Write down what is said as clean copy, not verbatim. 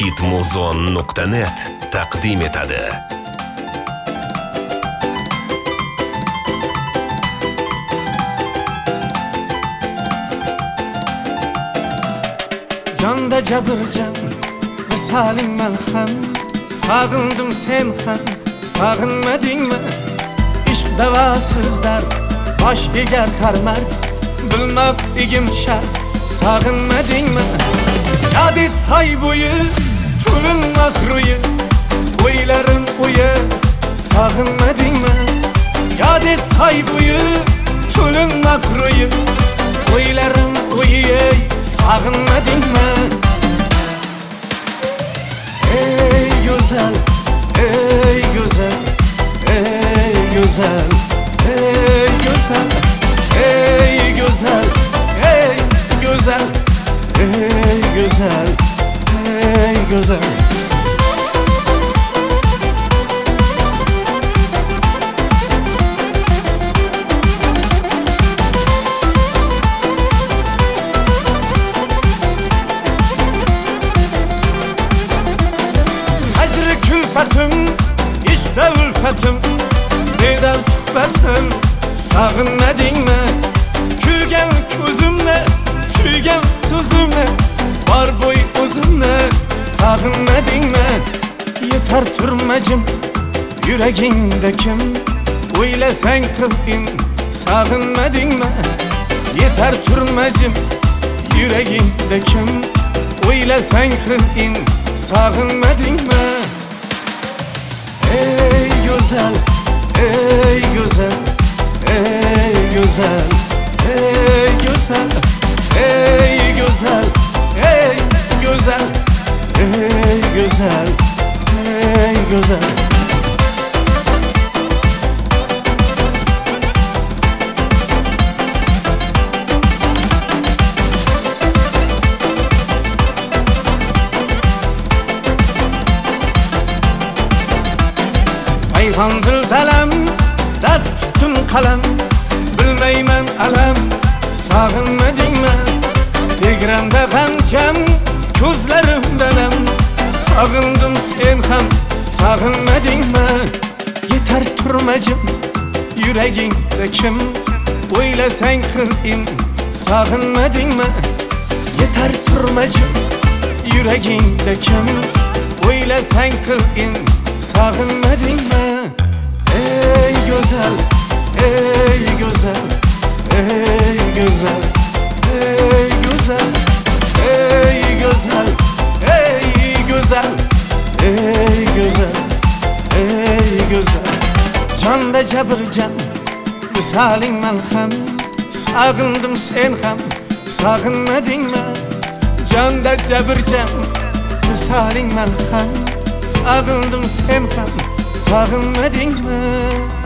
hitmuzon.net taqdim etadi. Canda jabirjan, misaling malham. Sağındım sen ham, sağınmadingmi? İşq davasizlar, bosh egar har mard. Bilmoq igim shart, sağınmadingmi? Yod et soy bo'yi, to'linmoq ro'yi. O'ylarim o'yi, sağınmadingmi? Yod et soy bo'yi, to'linmoq ro'yi. O'ylarim o'yi, sağınmadingmi? Ey güzel, ey güzel, ey güzel, ey güzel, ey güzel, ey güzel, ey güzel, ey güzel. Külfetim, işte ülfetim. Neden suhbetim, sağınmadingmi? Külgen ko'zimni, suygan so'zimni. Bor bo'y o'zimni, sağınmadingmi? Yetar turmajim, yuragingda kim? O'ylasang qilgin, sağınmadingmi? Yetar turmajim, yuragingda kim? O'ylasang qilgin, sağınmadingmi? Ey güzel, ey güzel, ey güzel, ey güzel, ey güzel, ey güzel, ey güzel, ey güzel. Payhandır dalam, dast tuttum kalem. Bilmeymen alem, sağınmadingmi? Tegranda g'anjam, ko'zlarimda nam. Sağındım sen ham, sağınmadingmi? Yetar turmajim, yuragingda kim? O'ylasang qilgin, sağınmadingmi? Yetar turmajim, yuragingda kim? O'ylasang qilgin, sağınmadingmi? Ey güzel, ey güzel, ey güzel, ey güzel, ey güzel, ey güzel, ey güzel, ey güzel. Canda jabirjan, misaling malham. Sağındım sen ham, sağınmadingmi? Canda jabirjan, misaling malham. Sağındım sen ham, sağınmadingmi?